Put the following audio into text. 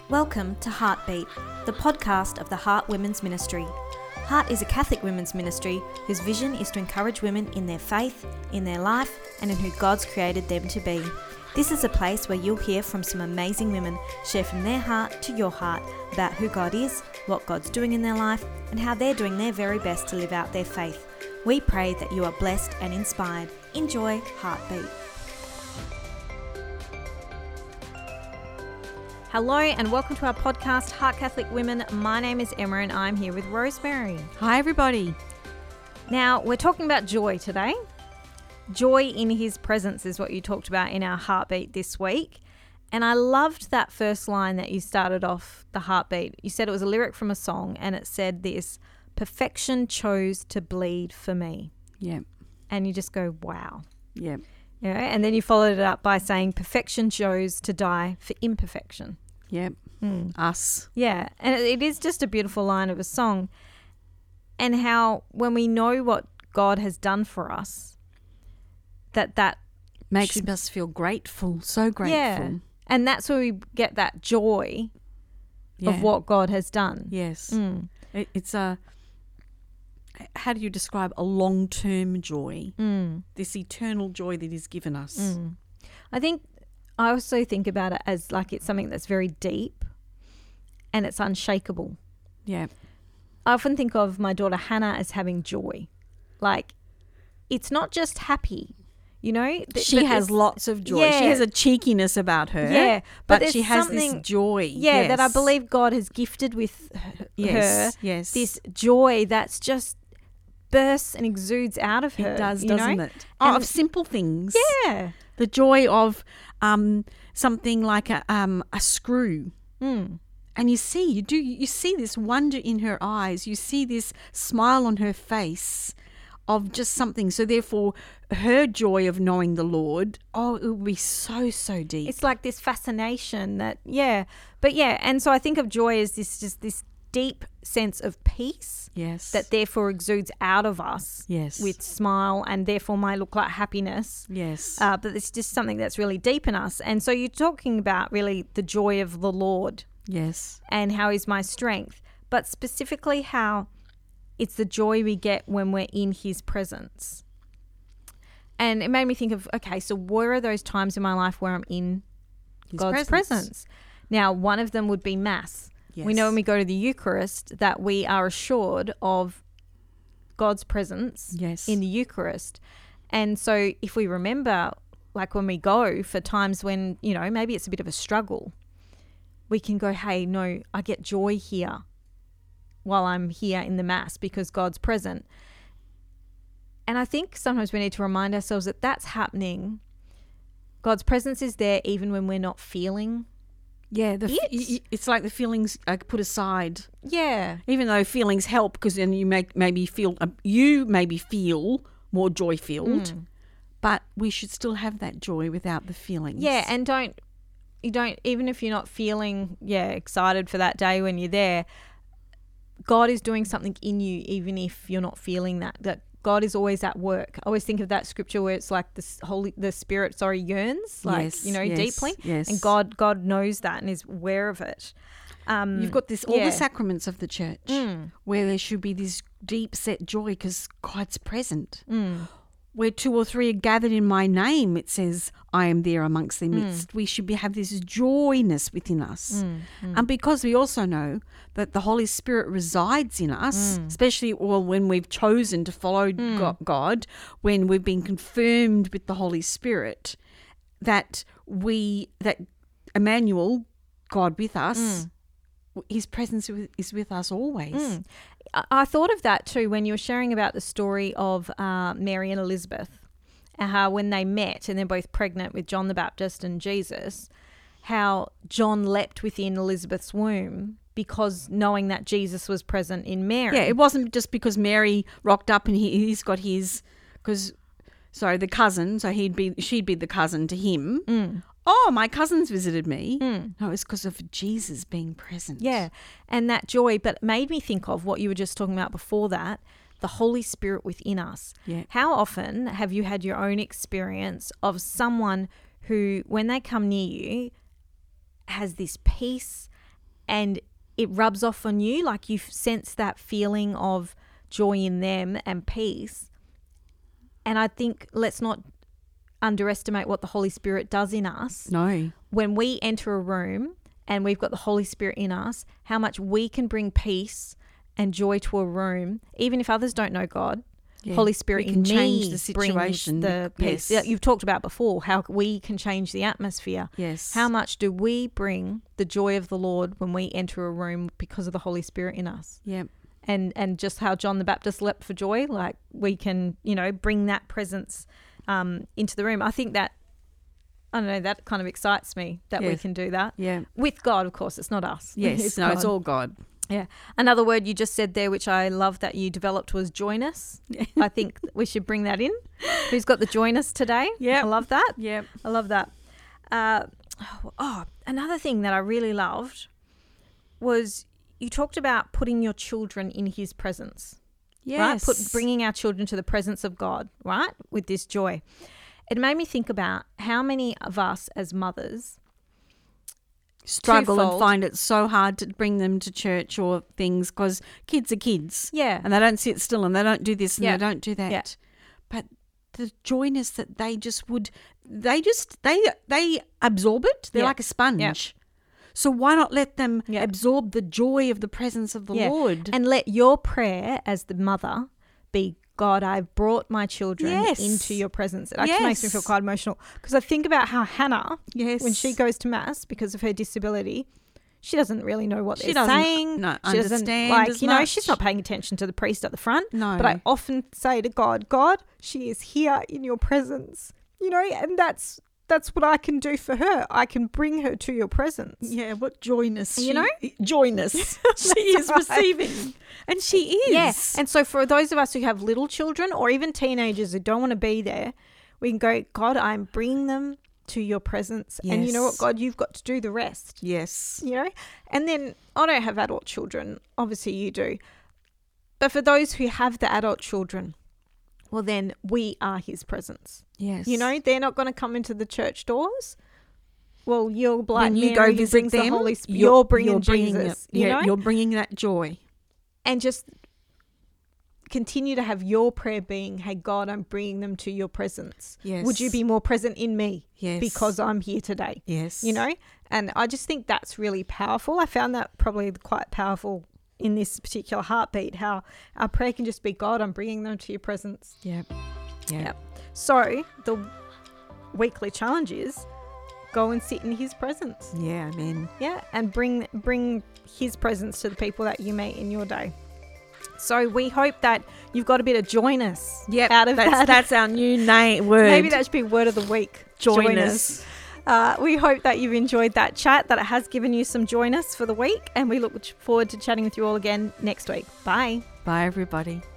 Welcome to Heartbeat, the podcast of the Heart Women's Ministry. Heart is a Catholic women's ministry whose vision is to encourage women in their faith, in their life, and in who God's created them to be. This is a place where you'll hear from some amazing women share from their heart to your heart about who God is, what God's doing in their life, and how they're doing their very best to live out their faith. We pray that you are blessed and inspired. Enjoy Heartbeat. Hello and welcome to our podcast, Heart Catholic Women. My name is Emma and I'm here with Rosemary. Hi everybody. Now, we're talking about joy today. Joy in his presence is what you talked about in our Heartbeat this week. And I loved that first line that you started off the Heartbeat. You said it was a lyric from a song and it said this, perfection chose to bleed for me. Yeah. And you just go, wow. Yeah. You know, and then you followed it up by saying perfection chose to die for imperfection. Yeah. Us. Yeah. And it is just a beautiful line of a song. And how when we know what God has done for us, that makes us feel grateful, so grateful. Yeah. And that's where we get that joy of what God has done. Yes. It's a, how do you describe a long-term joy? This eternal joy that He's given us. I also think about it as like it's something that's very deep and it's unshakable. Yeah. I often think of my daughter Hannah as having joy. Like, it's not just happy, you know. She has lots of joy. Yeah. She has a cheekiness about her. Yeah. But she has this joy. Yeah, yes. that I believe God has gifted with her. Yes. This joy that's just bursts and exudes out of her. It does, doesn't it? Oh, of simple things. Yeah. The joy of something like a screw. And you see this wonder in her eyes. You see this smile on her face of just something. So therefore, her joy of knowing the Lord, it will be so, so deep. It's like this fascination that, and so I think of joy as this deep sense of peace. Yes. That therefore exudes out of us. Yes. With smile and therefore might look like happiness. Yes. But it's just something that's really deep in us. And so you're talking about really the joy of the Lord. Yes. And how He's my strength. But specifically how it's the joy we get when we're in His presence. And it made me think of, okay, so where are those times in my life where I'm in God's presence? Now, one of them would be Mass. Yes. We know when we go to the Eucharist that we are assured of God's presence in the Eucharist. And so if we remember, like when we go for times when, you know, maybe it's a bit of a struggle, we can go, hey, no, I get joy here while I'm here in the Mass because God's present. And I think sometimes we need to remind ourselves that that's happening. God's presence is there even when we're not feeling. Yeah, it's like the feelings are put aside. Yeah. Even though feelings help because then you maybe feel more joy-filled, but we should still have that joy without the feelings. Yeah, and you don't even if you're not feeling excited for that day when you're there, God is doing something in you even if you're not feeling that God is always at work. I always think of that scripture where it's like the Spirit yearns, deeply. Yes. And God knows that and is aware of it. You've got all the sacraments of the church where there should be this deep set joy because God's present. Where 2 or 3 are gathered in my name, it says, I am there amongst their midst. We should have this joyness within us. And because we also know that the Holy Spirit resides in us, especially when we've chosen to follow God, when we've been confirmed with the Holy Spirit, that Emmanuel, God with us, His presence is with us always. I thought of that too when you were sharing about the story of Mary and Elizabeth, how when they met and they're both pregnant with John the Baptist and Jesus, how John leapt within Elizabeth's womb because knowing that Jesus was present in Mary. Yeah, it wasn't just because Mary rocked up and he's got his, the cousin, so she'd be the cousin to him. Oh, my cousins visited me. No, it's because of Jesus being present. Yeah, and that joy, but it made me think of what you were just talking about before that, the Holy Spirit within us. Yeah. How often have you had your own experience of someone who, when they come near you, has this peace and it rubs off on you, like you sense that feeling of joy in them and peace. And I think let's not underestimate what the Holy Spirit does in us. No. When we enter a room and we've got the Holy Spirit in us, how much we can bring peace and joy to a room, even if others don't know God. Yeah. Holy Spirit in me change the situation. brings the peace. Yes. You've talked about before how we can change the atmosphere. Yes. How much do we bring the joy of the Lord when we enter a room because of the Holy Spirit in us? Yep. And just how John the Baptist leapt for joy, like we can, bring that presence into the room. I think that, I don't know, that kind of excites me that we can do that. Yeah. With God, of course, it's not us. Yes. It's all God. Yeah. Another word you just said there, which I love that you developed, was joyness. I think we should bring that in. Who's got the joyness today? Yeah. I love that. Yeah. I love that. Another thing that I really loved was you talked about putting your children in his presence. Yes. Right? Bringing our children to the presence of God, right? With this joy. It made me think about how many of us as mothers struggle and find it so hard to bring them to church or things because kids are kids. Yeah. And they don't sit still and they don't do this and Yeah. they don't do that. Yeah. But the joyness that they just would, they absorb it. They're Yeah. like a sponge. Yeah. So why not let them Yeah. absorb the joy of the presence of the Yeah. Lord? And let your prayer as the mother be, God, I've brought my children Yes. into your presence. It actually makes me feel quite emotional because I think about how Hannah, Yes. when she goes to Mass because of her disability, she doesn't really know what She they're doesn't, saying. no, She doesn't, understand as much. she's not paying attention to the priest at the front. No. But I often say to God, God, she is here in your presence, and that's what I can do for her. I can bring her to your presence. Yeah, what joyness. Joyness. she is right. receiving. And she is. Yes. And so for those of us who have little children or even teenagers who don't want to be there, we can go, God, I'm bringing them to your presence. Yes. And you know what, God, you've got to do the rest. Yes. And then I don't have adult children. Obviously you do. But for those who have the adult children, well, then we are his presence. Yes. They're not going to come into the church doors. Well, you're like when you Mary go who visit brings them, the Holy Spirit. You're bringing it. Jesus. You're bringing that joy. And just continue to have your prayer being, hey, God, I'm bringing them to your presence. Yes. Would you be more present in me? Yes. Because I'm here today. Yes. And I just think that's really powerful. I found that probably quite powerful in this particular heartbeat, how our prayer can just be, God, I'm bringing them to your presence. Yep. So the weekly challenge is go and sit in his presence. Yeah, amen. Yeah, and bring his presence to the people that you meet in your day. So we hope that you've got a bit of joyness out of that. That's our new word. Maybe that should be word of the week. Joyness. We hope that you've enjoyed that chat, that it has given you some joyness for the week, and we look forward to chatting with you all again next week. Bye. Bye, everybody.